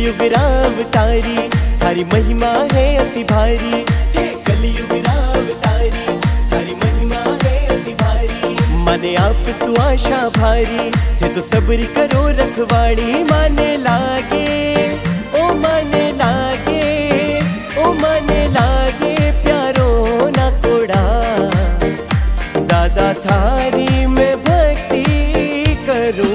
कलयुग रावतारी, थारी महिमा है अति भारी। हे कलयुग रावतारी, थारी महिमा है अति भारी। माने आप सुआशा भारी, थे तो सब्र करो रखवाड़ी। माने लागे ओ माने लागे, ओ माने लागे प्यारो ना कोड़ा। दादा थारी में भक्ति करूं।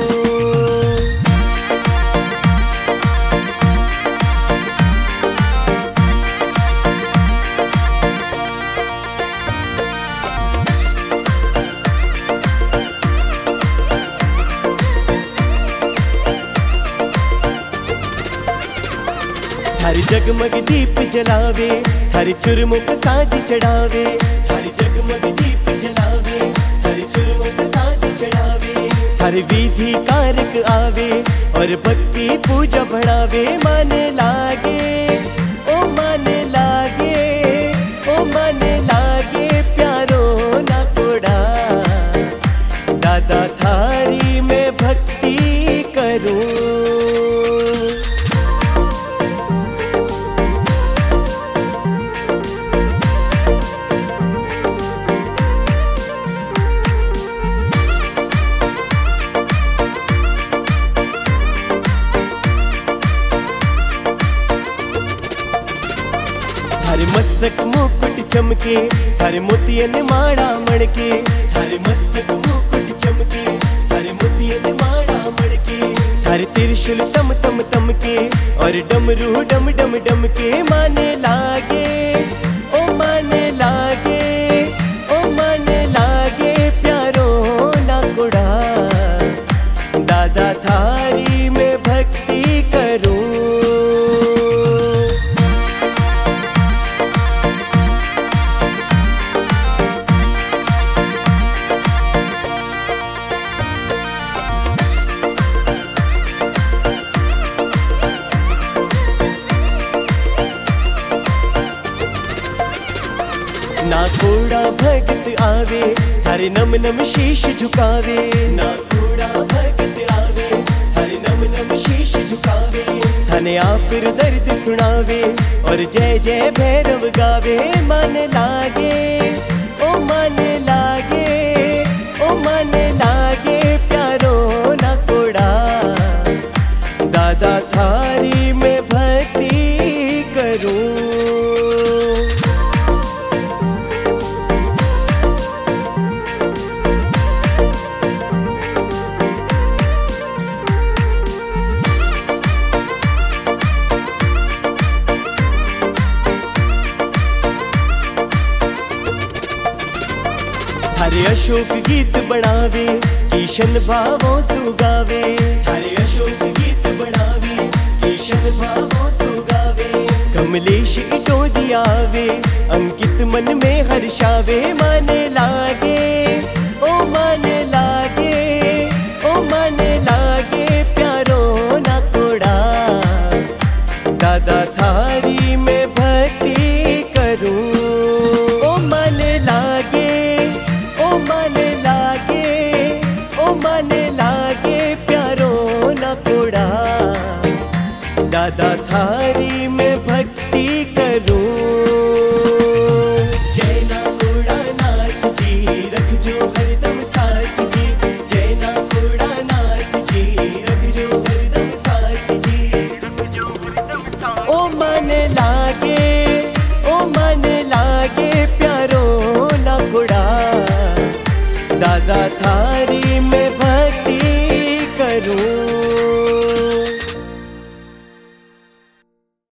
थारी जगमग दीप जलावे, थारी चुरमुख साज चढ़ावे। थारी जगमग दीप जलावे, थारी चुरमुख साज चढ़ावे। थारी विधि कारक आवे और भक्ति पूजा बढ़ावे। माने लागे ओ माने लागे, ओ माने लागे प्यारो ना कोड़ा। दादा थारी में भक्ति करूं। थारे मस्तक मुकुट चमके, थारे मोतियन माड़ा मणके। थारे मस्तक मुकुट चमके, थारे मोतियन माड़ा मणके। थारे त्रिशूल तम तम तम के और डमरू डम डम डम के। माने लागे ओ माने लागे, ओ माने लागे प्यारो ना कोड़ा। दादा थारी में भक्ति करूं। ना कोड़ा भगत आवे, थारे नम नम शीश झुकावे। ना कोड़ा भगत आवे, थारे नम नम शीश झुकावे। थाने आप दर्द सुनावे और जय जय भैरव गावे। माने लागे ओ माने लागे, ओ माने लागे प्यारो ना कोड़ा। दादा थारी में भक्ति करूं। थारे अशोक गीत बढ़ावे, किशन भावों सुगावे। थारे अशोक गीत बढ़ावे, किशन भावों सुगावे। कमलेश इटो दियावे, अंकित मन में हर्षावे। माने लागे ओ माने लागे, ओ माने लागे प्यारो ना कोड़ा। दादा थारी में भक्ति करूं। ओ माने लागे, ओ माने लागे, ओ माने लागे प्यारो ना कोड़ा। दादा थारी में भक्ति करूं। जय ना कोड़ा नाथ जी, रखजो हरदम साथ जी। जय ना कोड़ा नाथ जी, रखजो हरदम साथ जी, रखजो हरदम साथ। ओ माने लागे, ओ माने लागे प्यारो ना कोड़ा। दादा थारी में